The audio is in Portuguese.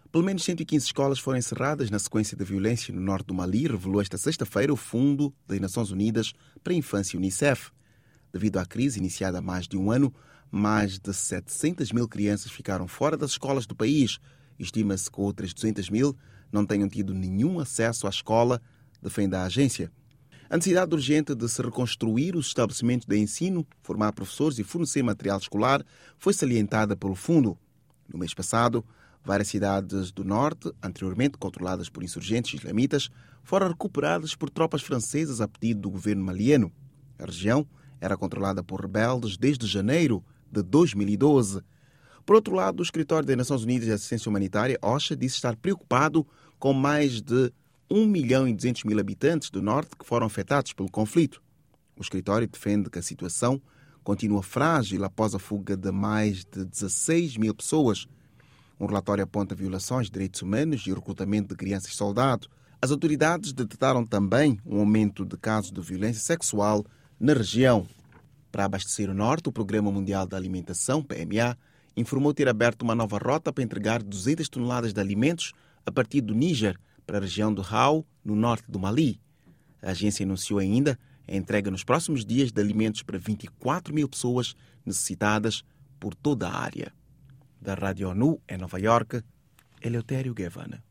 Pelo menos 115 escolas foram encerradas na sequência da violência no norte do Mali, revelou esta sexta-feira o Fundo das Nações Unidas para a Infância, UNICEF. Devido à crise iniciada há mais de um ano, mais de 700 mil crianças ficaram fora das escolas do país. Estima-se que outras 200 mil não tenham tido nenhum acesso à escola, defende a agência. A necessidade urgente de se reconstruir os estabelecimentos de ensino, formar professores e fornecer material escolar foi salientada pelo Fundo. No mês passado, várias cidades do norte, anteriormente controladas por insurgentes islamitas, foram recuperadas por tropas francesas a pedido do governo maliano. A região era controlada por rebeldes desde janeiro de 2012. Por outro lado, o Escritório das Nações Unidas de Assistência Humanitária, OCHA, disse estar preocupado com mais de 1.200.000 habitantes do norte que foram afetados pelo conflito. O escritório defende que a situação continua frágil após a fuga de mais de 16 mil pessoas. Um relatório aponta violações de direitos humanos e o recrutamento de crianças-soldado. As autoridades detectaram também um aumento de casos de violência sexual na região. Para abastecer o norte, o Programa Mundial da Alimentação, PMA, informou ter aberto uma nova rota para entregar 200 toneladas de alimentos a partir do Níger para a região do Hao, no norte do Mali. A agência anunciou ainda a entrega nos próximos dias de alimentos para 24 mil pessoas necessitadas por toda a área. Da Rádio ONU, em Nova Iorque, Eleutério Guevara.